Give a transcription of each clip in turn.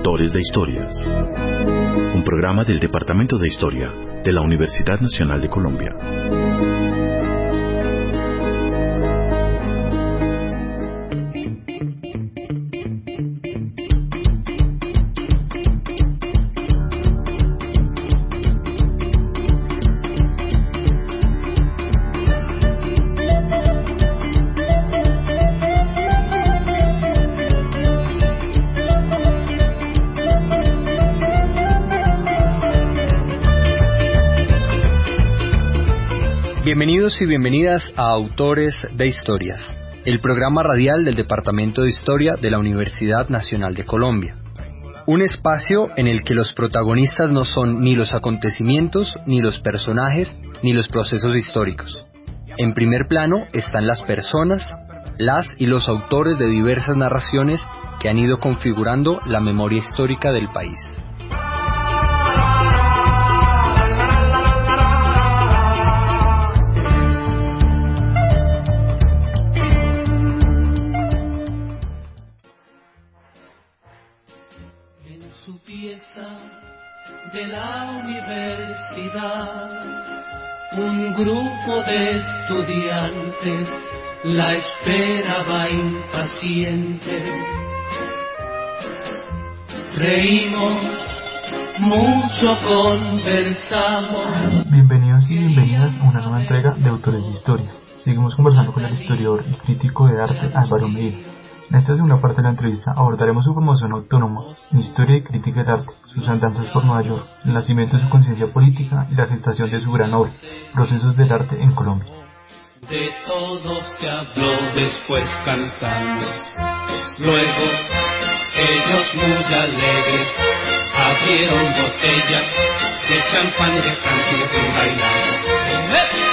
Autores de Historias, un programa del Departamento de Historia de la Universidad Nacional de Colombia. Bienvenidos y bienvenidas a Autores de Historias, el programa radial del Departamento de Historia de la Universidad Nacional de Colombia. Un espacio en el que los protagonistas no son ni los acontecimientos, ni los personajes, ni los procesos históricos. En primer plano están las personas, las y los autores de diversas narraciones que han ido configurando la memoria histórica del país. De la universidad, un grupo de estudiantes la esperaba impaciente. Reímos, mucho conversamos. Bienvenidos y bienvenidas a una nueva entrega de Autores de Historia. Seguimos conversando con el historiador y crítico de arte Álvaro Medina. En esta segunda parte de la entrevista abordaremos su formación autónoma en Historia y Crítica del Arte, sus andanzas por Nueva York, el nacimiento de su conciencia política y la gestación de su gran obra, Procesos del Arte en Colombia. De todos se habló después cantando, luego ellos muy alegres abrieron botellas de champán y de canciones en bailando.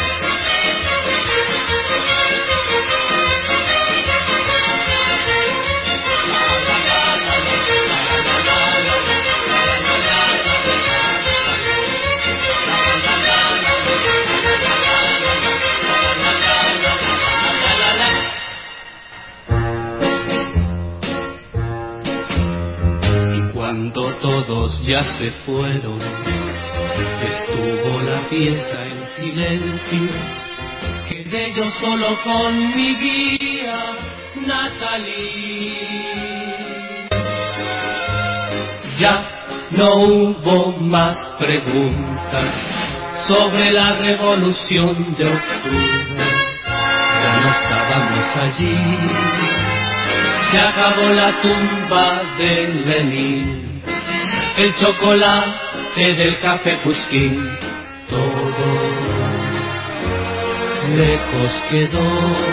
Cuando todos ya se fueron, estuvo la fiesta en silencio. Quedé yo solo con mi guía, Natalie. Ya no hubo más preguntas sobre la revolución de octubre. Ya no estábamos allí. Se acabó la tumba de Lenin, el chocolate del café Pushkin, todo lejos quedó.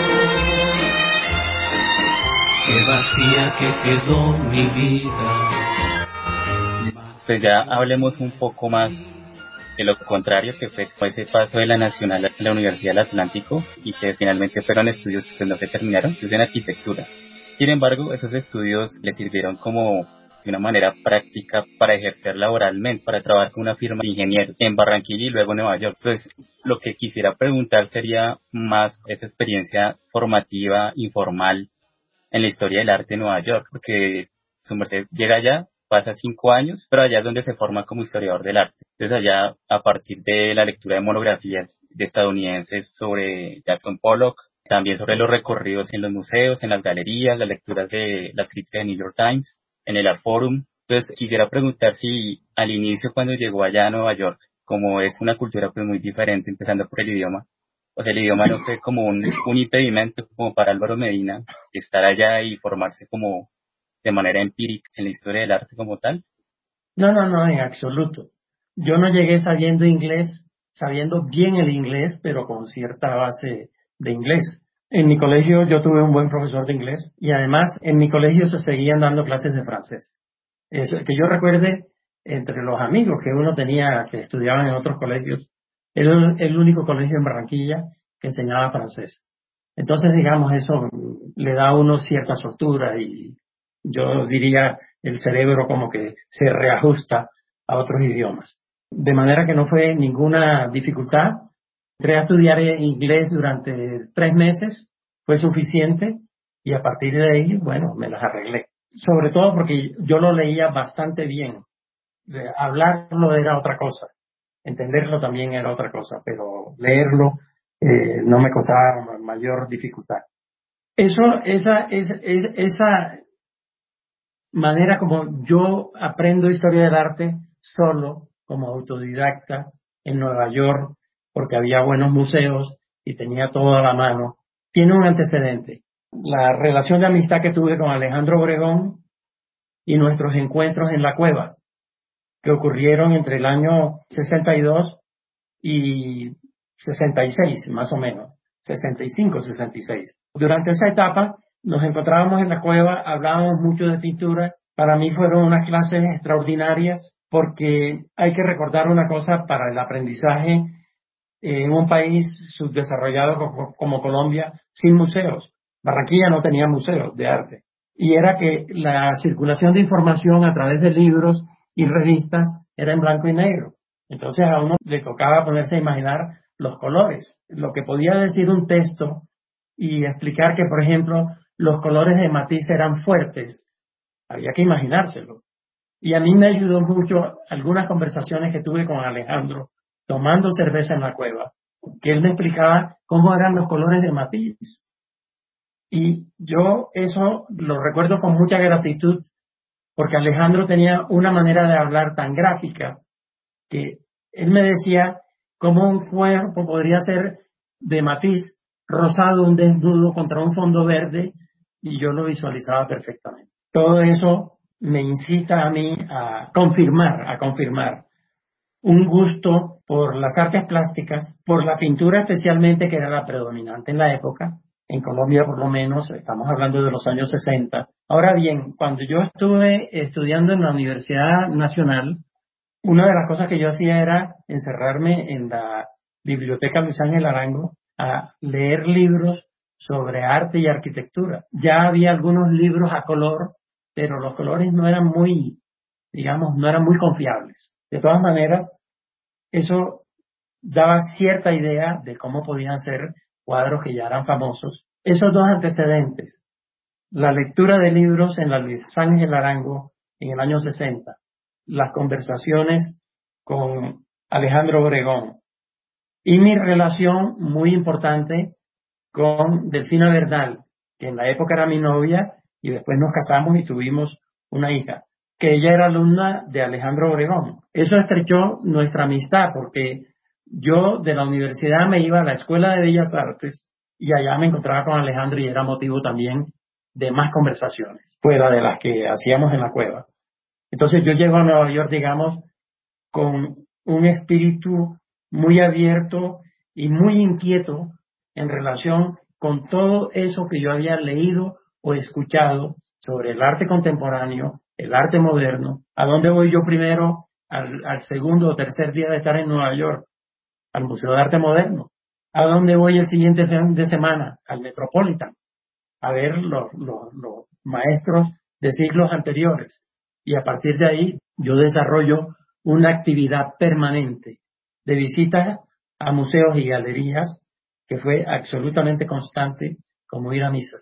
Qué vacía que quedó mi vida. Pues ya hablemos un poco más de lo contrario, que fue ese paso de la Nacional a la Universidad del Atlántico y que finalmente fueron estudios que no se terminaron, que es en arquitectura. Sin embargo, esos estudios le sirvieron como de una manera práctica para ejercer laboralmente, para trabajar con una firma de ingenieros en Barranquilla y luego en Nueva York. Entonces, lo que quisiera preguntar sería más esa experiencia formativa, informal, en la historia del arte en Nueva York, porque su merced llega allá, pasa 5 años, pero allá es donde se forma como historiador del arte. Entonces allá, a partir de la lectura de monografías de estadounidenses sobre Jackson Pollock, también sobre los recorridos en los museos, en las galerías, las lecturas de las críticas de New York Times, en el Art Forum. Entonces quisiera preguntar si al inicio, cuando llegó allá a Nueva York, como es una cultura pues muy diferente, empezando por el idioma, o sea, el idioma no fue como un impedimento como para Álvaro Medina estar allá y formarse como de manera empírica en la historia del arte como tal. No, en absoluto. Yo no llegué sabiendo inglés, sabiendo bien el inglés, pero con cierta base de inglés. En mi colegio yo tuve un buen profesor de inglés y además en mi colegio se seguían dando clases de francés. Que yo recuerde, entre los amigos que uno tenía que estudiaban en otros colegios, era el único colegio en Barranquilla que enseñaba francés. Entonces, digamos, eso le da a uno cierta soltura y yo diría el cerebro como que se reajusta a otros idiomas. De manera que no fue ninguna dificultad. Entré a estudiar inglés durante 3 meses, fue suficiente y a partir de ahí, bueno, me las arreglé. sobre todo porque yo lo leía bastante bien. Hablarlo era otra cosa, entenderlo también era otra cosa, pero leerlo no me costaba mayor dificultad. Esa manera como yo aprendo historia del arte solo, como autodidacta, en Nueva York, porque había buenos museos y tenía todo a la mano, tiene un antecedente. La relación de amistad que tuve con Alejandro Obregón y nuestros encuentros en la cueva, que ocurrieron entre el año 62 y 66, más o menos, 65, 66. Durante esa etapa nos encontrábamos en la cueva, hablábamos mucho de pintura. Para mí fueron unas clases extraordinarias porque hay que recordar una cosa para el aprendizaje en un país subdesarrollado como Colombia, sin museos. Barranquilla no tenía museos de arte. Y era que la circulación de información a través de libros y revistas era en blanco y negro. Entonces a uno le tocaba ponerse a imaginar los colores. Lo que podía decir un texto y explicar que, por ejemplo, los colores de Matisse eran fuertes, había que imaginárselo. Y a mí me ayudó mucho algunas conversaciones que tuve con Alejandro, tomando cerveza en la cueva, que él me explicaba cómo eran los colores de Matisse. Y yo eso lo recuerdo con mucha gratitud, porque Alejandro tenía una manera de hablar tan gráfica que él me decía cómo un cuerpo podría ser de Matisse rosado, un desnudo contra un fondo verde, y yo lo visualizaba perfectamente. Todo eso me incita a mí a confirmar un gusto por las artes plásticas, por la pintura especialmente, que era la predominante en la época, en Colombia por lo menos, estamos hablando de los años 60. Ahora bien, cuando yo estuve estudiando en la Universidad Nacional, una de las cosas que yo hacía era encerrarme en la biblioteca Luis Ángel Arango a leer libros sobre arte y arquitectura. Ya había algunos libros a color, pero los colores no eran muy, digamos, no eran muy confiables. De todas maneras, eso daba cierta idea de cómo podían ser cuadros que ya eran famosos. Esos dos antecedentes, la lectura de libros en la Luis Ángel Arango en el año 60, las conversaciones con Alejandro Obregón y mi relación muy importante con Delfina Bernal, que en la época era mi novia y después nos casamos y tuvimos una hija, que ella era alumna de Alejandro Obregón. Eso estrechó nuestra amistad porque yo de la universidad me iba a la Escuela de Bellas Artes y allá me encontraba con Alejandro y era motivo también de más conversaciones, fuera de las que hacíamos en la cueva. Entonces yo llego a Nueva York, digamos, con un espíritu muy abierto y muy inquieto en relación con todo eso que yo había leído o escuchado sobre el arte contemporáneo, el arte moderno. ¿A dónde voy yo primero? Al segundo o tercer día de estar en Nueva York, al Museo de Arte Moderno. ¿A dónde voy el siguiente fin de semana? Al Metropolitan, a ver los maestros de siglos anteriores. Y a partir de ahí yo desarrollo una actividad permanente de visitas a museos y galerías que fue absolutamente constante, como ir a misa.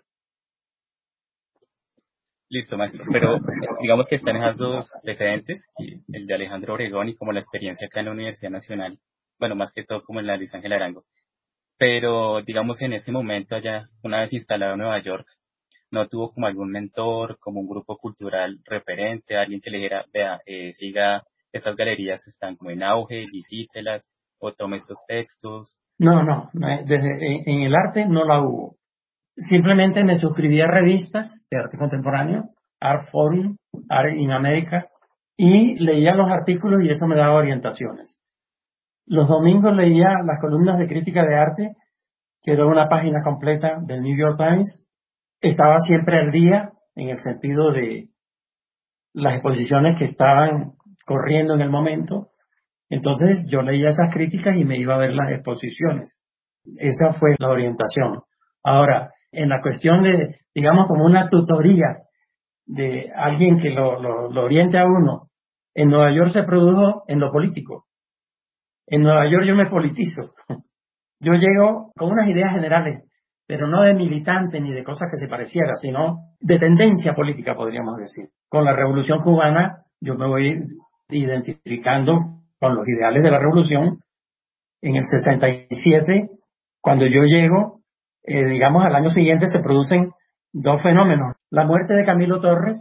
Listo, maestro. Pero digamos que están esas dos precedentes, el de Alejandro Obregón y como la experiencia acá en la Universidad Nacional, bueno, más que todo como en la Luis Ángel Arango. Pero digamos en este momento allá, una vez instalado en Nueva York, no tuvo como algún mentor, como un grupo cultural referente, alguien que le dijera, vea, siga, estas galerías están como en auge, visítelas, o tome estos textos. No, en el arte no la hubo. Simplemente me suscribí a revistas de arte contemporáneo, Art Forum, Art in America, y leía los artículos y eso me daba orientaciones. Los domingos leía las columnas de crítica de arte, que era una página completa del New York Times. Estaba siempre al día en el sentido de las exposiciones que estaban corriendo en el momento. Entonces yo leía esas críticas y me iba a ver las exposiciones. Esa fue la orientación. Ahora, en la cuestión de, digamos, como una tutoría de alguien que lo oriente a uno, en Nueva York se produjo en lo político. En Nueva York yo me politizo. Yo llego con unas ideas generales pero no de militante ni de cosas que se pareciera, sino de tendencia política, podríamos decir. Con la Revolución Cubana yo me voy identificando con los ideales de la revolución. En el 67, cuando yo llego, digamos al año siguiente se producen dos fenómenos: la muerte de Camilo Torres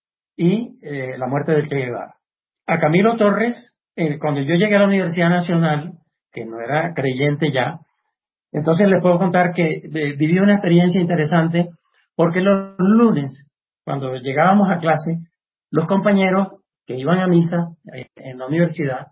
y la muerte de Che Guevara. A Camilo Torres, cuando yo llegué a la Universidad Nacional, que no era creyente ya, entonces les puedo contar que viví una experiencia interesante, porque los lunes, cuando llegábamos a clase, los compañeros que iban a misa en la universidad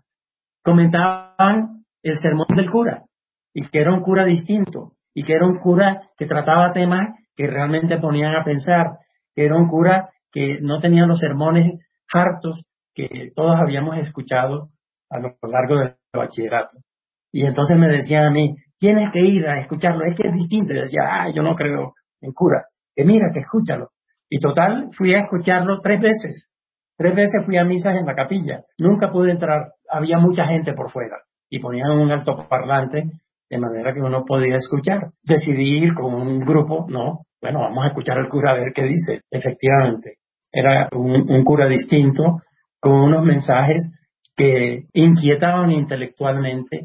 comentaban el sermón del cura, y que era un cura distinto, y que era un cura que trataba temas que realmente ponían a pensar, que era un cura que no tenía los sermones hartos que todos habíamos escuchado a lo largo del bachillerato. Y entonces me decían a mí: tienes que ir a escucharlo, es que es distinto. Y decía: yo no creo en curas, que mira, que escúchalo. Y total, fui a escucharlo 3 veces. 3 veces fui a misas en la capilla. Nunca pude entrar, había mucha gente por fuera. Y ponían un altoparlante de manera que uno podía escuchar. Decidí ir con un grupo, bueno, vamos a escuchar al cura a ver qué dice. Efectivamente, era un cura distinto, con unos mensajes que inquietaban intelectualmente.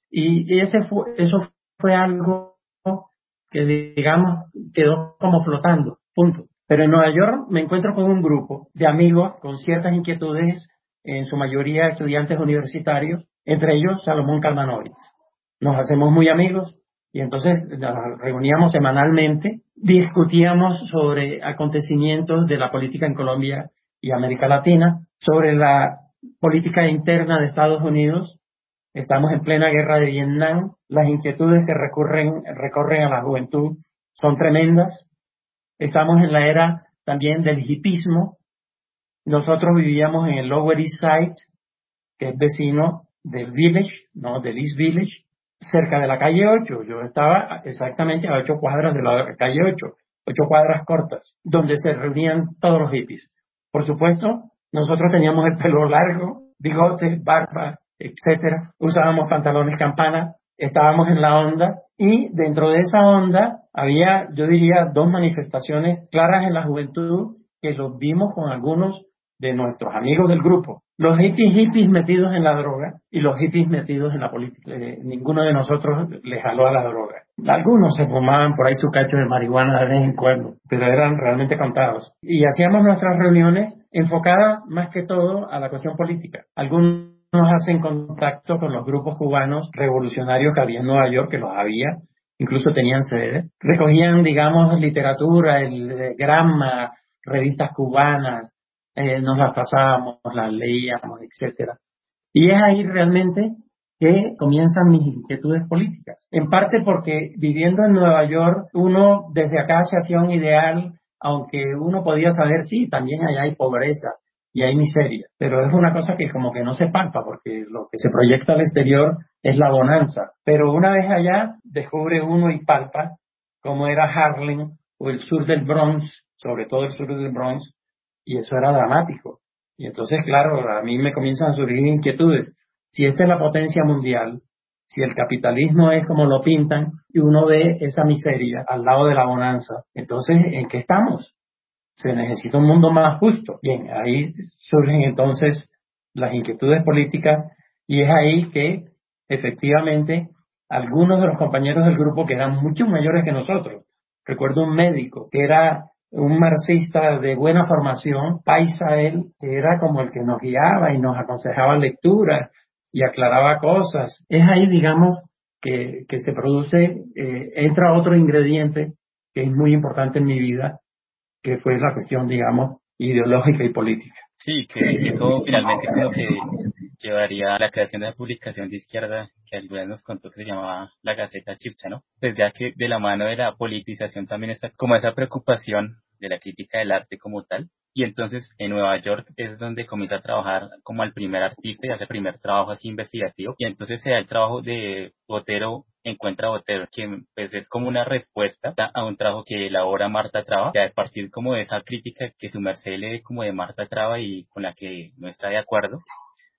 Y eso fue algo que, digamos, quedó como flotando, punto. Pero en Nueva York me encuentro con un grupo de amigos con ciertas inquietudes, en su mayoría estudiantes universitarios, entre ellos Salomón Kalmanovitz. Nos hacemos muy amigos y entonces nos reuníamos semanalmente, discutíamos sobre acontecimientos de la política en Colombia y América Latina, sobre la política interna de Estados Unidos. Estamos en plena guerra de Vietnam, las inquietudes que recorren a la juventud son tremendas. Estamos en la era también del hipismo. Nosotros vivíamos en el Lower East Side, que es vecino del Village, del East Village, cerca de la calle 8. Yo estaba exactamente a 8 cuadras de la calle 8, 8 cuadras cortas, donde se reunían todos los hippies. Por supuesto, nosotros teníamos el pelo largo, bigote, barba, etcétera. Usábamos pantalones campana, estábamos en la onda, y dentro de esa onda había, yo diría, 2 manifestaciones claras en la juventud que los vimos con algunos de nuestros amigos del grupo. Los hippies metidos en la droga y los hippies metidos en la política. Ninguno de nosotros les jaló a la droga. Algunos se fumaban por ahí su cacho de marihuana de vez en cuando, pero eran realmente contados. Y hacíamos nuestras reuniones enfocadas más que todo a la cuestión política. Algunos hacen contacto con los grupos cubanos revolucionarios que había en Nueva York, que los había, incluso tenían sede. Recogían, digamos, literatura, el Gramma, revistas cubanas, nos las pasábamos, las leíamos, etcétera. Y es ahí realmente que comienzan mis inquietudes políticas. En parte porque viviendo en Nueva York, uno desde acá se hacía un ideal, aunque uno podía saber, sí, también allá hay pobreza y hay miseria, pero es una cosa que como que no se palpa, porque lo que se proyecta al exterior es la bonanza. Pero una vez allá, descubre uno y palpa cómo era Harlem o el sur del Bronx, sobre todo el sur del Bronx, y eso era dramático. Y entonces, claro, a mí me comienzan a surgir inquietudes. Si esta es la potencia mundial, si el capitalismo es como lo pintan y uno ve esa miseria al lado de la bonanza, entonces, ¿en qué estamos? Se necesita un mundo más justo. Bien, ahí surgen entonces las inquietudes políticas, y es ahí que efectivamente algunos de los compañeros del grupo que eran mucho mayores que nosotros, recuerdo un médico que era un marxista de buena formación, paisa él, que era como el que nos guiaba y nos aconsejaba lecturas y aclaraba cosas. Es ahí, digamos, que se produce, entra otro ingrediente que es muy importante en mi vida, que fue la cuestión, digamos, ideológica y política. Sí, que eso finalmente como que llevaría a la creación de la publicación de izquierda que alguna vez nos contó que se llamaba la Gaceta Chipcha, ¿no? Pues ya que de la mano de la politización también está como esa preocupación de la crítica del arte como tal. Y entonces en Nueva York es donde comienza a trabajar como el primer artista y hace el primer trabajo así investigativo. Y entonces se da el trabajo de Botero encuentra a Botero, que pues es como una respuesta a un trabajo que elabora Marta Traba, que a partir como de esa crítica que su merced lee como de Marta Traba y con la que no está de acuerdo,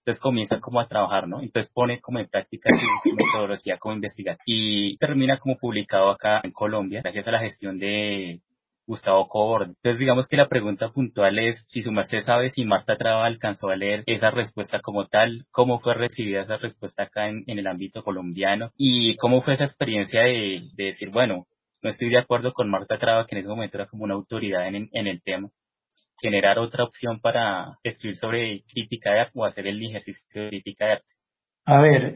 Entonces comienza como a trabajar, ¿no? Entonces pone como en práctica su metodología como investigar y termina como publicado acá en Colombia gracias a la gestión de Gustavo Cobord. Entonces digamos que la pregunta puntual es si su merced sabe si Marta Traba alcanzó a leer esa respuesta como tal, cómo fue recibida esa respuesta acá en el ámbito colombiano y cómo fue esa experiencia de decir, bueno, no estoy de acuerdo con Marta Traba, que en ese momento era como una autoridad en el tema, generar otra opción para escribir sobre crítica de arte o hacer el ejercicio de crítica de arte. A ver,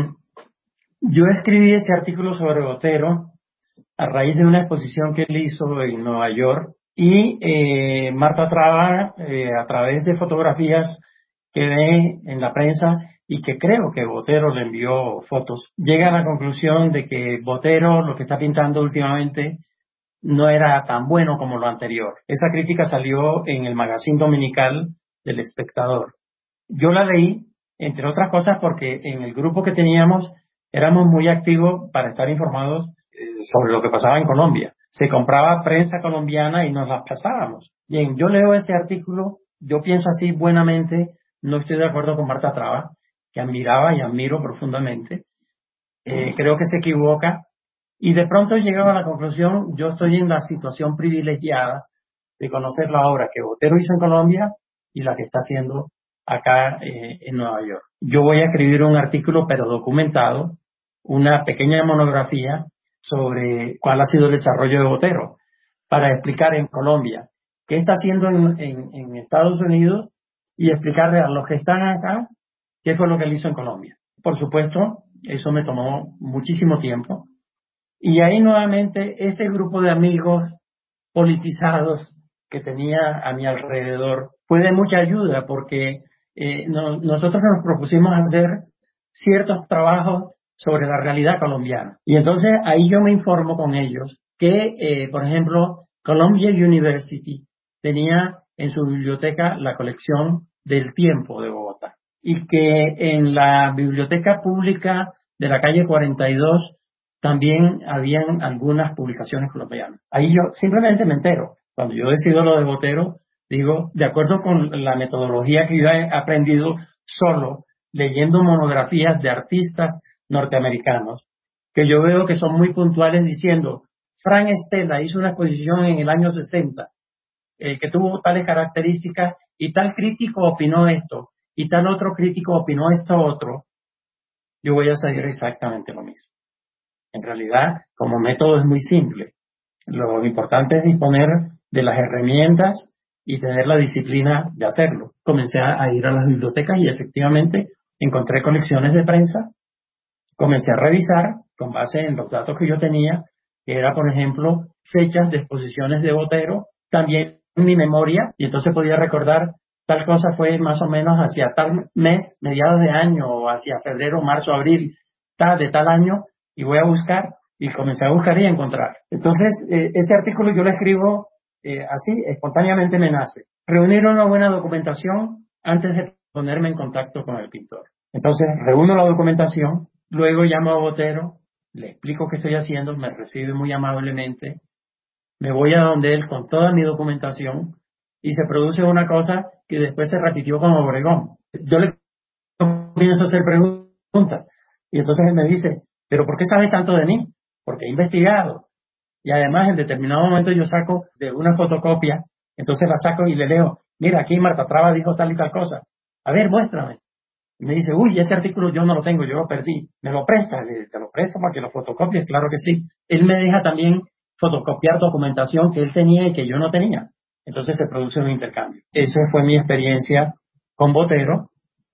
yo escribí ese artículo sobre Botero a raíz de una exposición que él hizo en Nueva York y Marta Traba, a través de fotografías que ve en la prensa y que creo que Botero le envió fotos, llega a la conclusión de que Botero lo que está pintando últimamente no era tan bueno como lo anterior. Esa crítica salió en el magazine dominical del Espectador. Yo la leí, entre otras cosas, porque en el grupo que teníamos éramos muy activos para estar informados sobre lo que pasaba en Colombia. Se compraba prensa colombiana y nos la pasábamos. Bien, yo leo ese artículo, yo pienso así buenamente, no estoy de acuerdo con Marta Traba, que admiraba y admiro profundamente. Creo que se equivoca. Y de pronto llegaba a la conclusión, yo estoy en la situación privilegiada de conocer la obra que Botero hizo en Colombia y la que está haciendo acá en Nueva York. Yo voy a escribir un artículo, pero documentado, una pequeña monografía sobre cuál ha sido el desarrollo de Botero, para explicar en Colombia qué está haciendo en Estados Unidos y explicarle a los que están acá qué fue lo que él hizo en Colombia. Por supuesto, eso me tomó muchísimo tiempo. Y ahí nuevamente este grupo de amigos politizados que tenía a mi alrededor fue de mucha ayuda porque nosotros nos propusimos hacer ciertos trabajos sobre la realidad colombiana. Y entonces ahí yo me informo con ellos que, por ejemplo, Columbia University tenía en su biblioteca la colección del Tiempo de Bogotá y que en la biblioteca pública de la calle 42 también habían algunas publicaciones colombianas. Ahí yo simplemente me entero. Cuando yo decido lo de Botero, digo, de acuerdo con la metodología que yo he aprendido solo, leyendo monografías de artistas norteamericanos, que yo veo que son muy puntuales diciendo, Frank Stella hizo una exposición en el año 60, que tuvo tales características, y tal crítico opinó esto, y tal otro crítico opinó esto otro, yo voy a saber exactamente lo mismo. En realidad, como método es muy simple. Lo importante es disponer de las herramientas y tener la disciplina de hacerlo. Comencé a ir a las bibliotecas y efectivamente encontré colecciones de prensa. Comencé a revisar con base en los datos que yo tenía, que era, por ejemplo, fechas de exposiciones de Botero, también en mi memoria, y entonces podía recordar tal cosa fue más o menos hacia tal mes, mediados de año, o hacia febrero, marzo, abril, de tal año, y voy a buscar, y comencé a buscar y a encontrar. Entonces, ese artículo yo lo escribo así, espontáneamente me nace. Reunir una buena documentación antes de ponerme en contacto con el pintor. Entonces, reúno la documentación, luego llamo a Botero, le explico qué estoy haciendo, me recibe muy amablemente, me voy a donde él con toda mi documentación y se produce una cosa que después se repitió con Obregón. Yo le comienzo a hacer preguntas y entonces él me dice, ¿pero por qué sabes tanto de mí? Porque he investigado. Y además en determinado momento yo saco de una fotocopia, entonces la saco y le leo, mira, aquí Marta Traba dijo tal y tal cosa. A ver, muéstrame. Y me dice, uy, ese artículo yo no lo tengo, yo lo perdí. ¿Me lo prestas? Le digo, te lo presto para que lo fotocopies, claro que sí. Él me deja también fotocopiar documentación que él tenía y que yo no tenía. Entonces se produce un intercambio. Esa fue mi experiencia con Botero.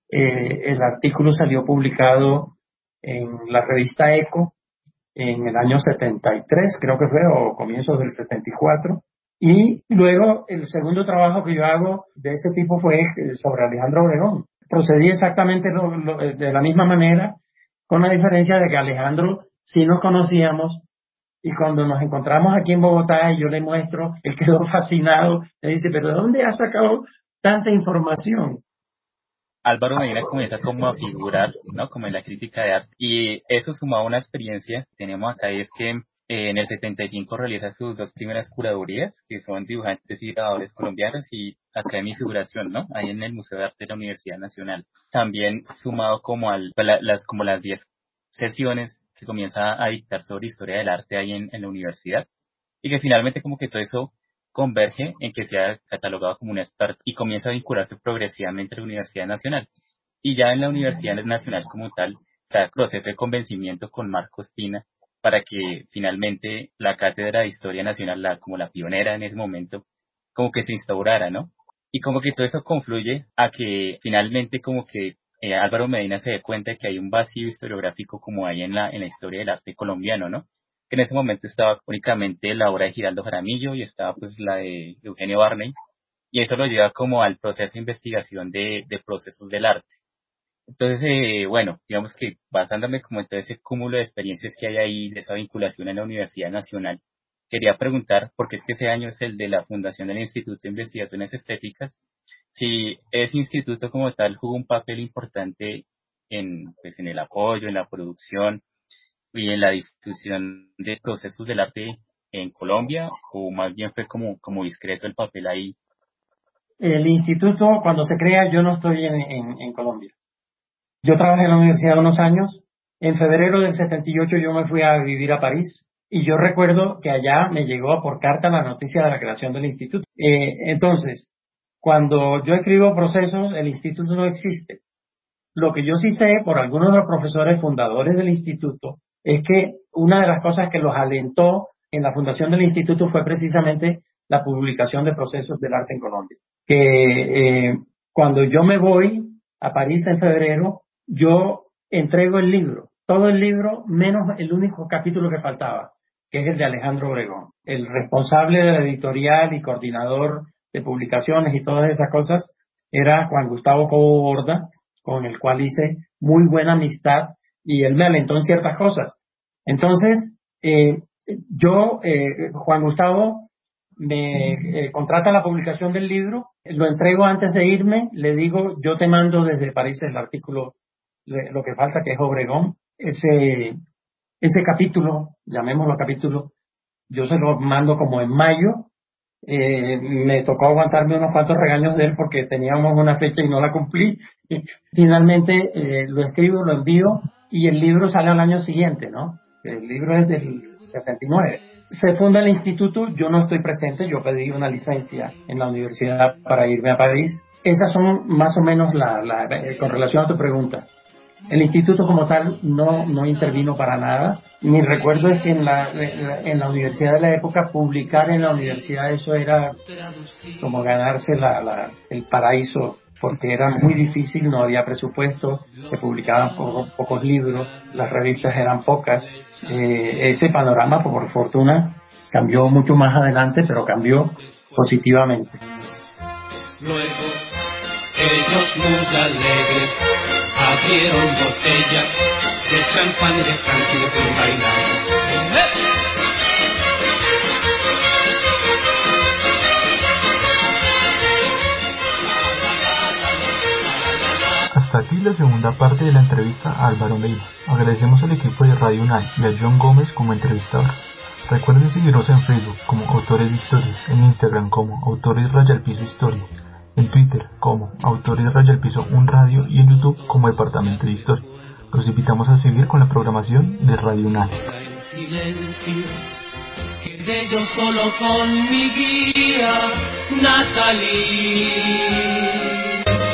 El artículo salió publicado en la revista Eco en el año 73, creo que fue, o comienzos del 74. Y luego el segundo trabajo que yo hago de ese tipo fue sobre Alejandro Obregón. Procedí exactamente de la misma manera, con la diferencia de que Alejandro sí nos conocíamos, y cuando nos encontramos aquí en Bogotá y yo le muestro, él quedó fascinado, le dice, ¿pero de dónde has sacado tanta información? Álvaro Medina comienza como a figurar, ¿no? Como en la crítica de arte. Y eso sumado a una experiencia que tenemos acá, y es que En el 75 realiza sus 2 primeras curadurías, que son dibujantes y grabadores colombianos, y acá mi figuración, ¿no? Ahí en el Museo de Arte de la Universidad Nacional. También sumado como como las 10 sesiones que comienza a dictar sobre historia del arte ahí en la universidad, y que finalmente como que todo eso converge en que sea catalogado como un experto y comienza a vincularse progresivamente a la Universidad Nacional. Y ya en la Universidad Nacional como tal, o sea, proceso de convencimiento con Marcos Pina para que finalmente la Cátedra de Historia Nacional, como la pionera en ese momento, como que se instaurara, ¿no? Y como que todo eso confluye a que finalmente como que Álvaro Medina se dé cuenta de que hay un vacío historiográfico como hay en la historia del arte colombiano, ¿no? Que en ese momento estaba únicamente la obra de Giraldo Jaramillo y estaba pues la de Eugenio Barney, y eso lo lleva como al proceso de investigación de procesos del arte. Entonces, bueno, digamos que basándome como en todo ese cúmulo de experiencias que hay ahí, de esa vinculación en la Universidad Nacional, quería preguntar, porque es que ese año es el de la fundación del Instituto de Investigaciones Estéticas, si ese instituto como tal jugó un papel importante pues, en el apoyo, en la producción y en la difusión de procesos del arte en Colombia, o más bien fue como discreto el papel ahí. El instituto, cuando se crea, yo no estoy en Colombia. Yo trabajé en la universidad unos años. En febrero del 78 yo me fui a vivir a París y yo recuerdo que allá me llegó por carta la noticia de la creación del instituto. Entonces, cuando yo escribo procesos, el instituto no existe. Lo que yo sí sé por algunos de los profesores fundadores del instituto es que una de las cosas que los alentó en la fundación del instituto fue precisamente la publicación de procesos del arte en Colombia. Que cuando yo me voy a París en febrero, yo entrego el libro, todo el libro, menos el único capítulo que faltaba, que es el de Alejandro Obregón. El responsable de la editorial y coordinador de publicaciones y todas esas cosas era Juan Gustavo Cobo Borda, con el cual hice muy buena amistad y él me alentó en ciertas cosas. Entonces, Juan Gustavo me contrata la publicación del libro, lo entrego antes de irme, le digo, yo te mando desde París el artículo, lo que falta que es Obregón, ese capítulo, llamémoslo capítulo, yo se lo mando como en mayo. Me tocó aguantarme unos cuantos regaños de él porque teníamos una fecha y no la cumplí. Finalmente lo escribo, lo envío y el libro sale al año siguiente, ¿no? El libro es del 79. Se funda el instituto, yo no estoy presente, yo pedí una licencia en la universidad para irme a París. Esas son más o menos con relación a tu pregunta. El instituto como tal no intervino para nada. Mi recuerdo es que en la universidad de la época, publicar en la universidad eso era como ganarse el paraíso, porque era muy difícil, no había presupuesto, se publicaban pocos libros, las revistas eran pocas. Ese panorama, por fortuna, cambió mucho más adelante, pero cambió positivamente. Luego, ellos muy alegres abrieron botellas de champán y de canciones bien bailadas. Hasta aquí la segunda parte de la entrevista a Álvaro Medina. Agradecemos al equipo de Radio UNAL y a John Gómez como entrevistador. Recuerden seguirnos en Facebook como Autores de Historias, en Instagram como Autores_Historia, en Twitter como Autores_, un radio, y en YouTube como Departamento de Historia. Los invitamos a seguir con la programación de Radio UNAL. Quedé yo solo con mi guía, Natalie.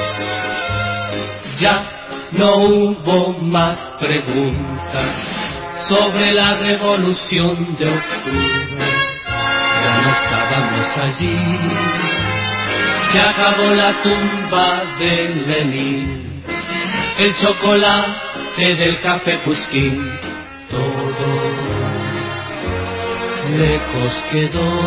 Ya no hubo más preguntas sobre la revolución de octubre. Ya no estábamos allí. Se acabó la tumba de Lenin, el chocolate del café Pusquín, todo lejos quedó.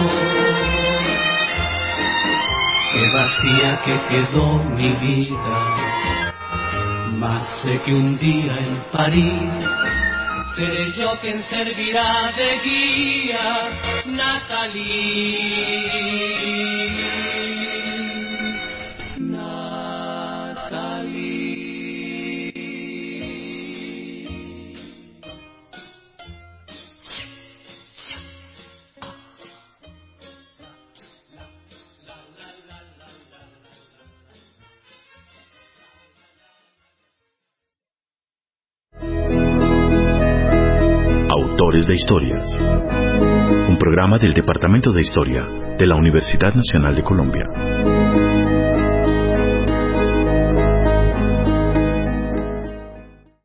Qué vacía que quedó mi vida, mas sé que un día en París seré yo quien servirá de guía, Natalie. de Historias. Un programa del Departamento de Historia de la Universidad Nacional de Colombia.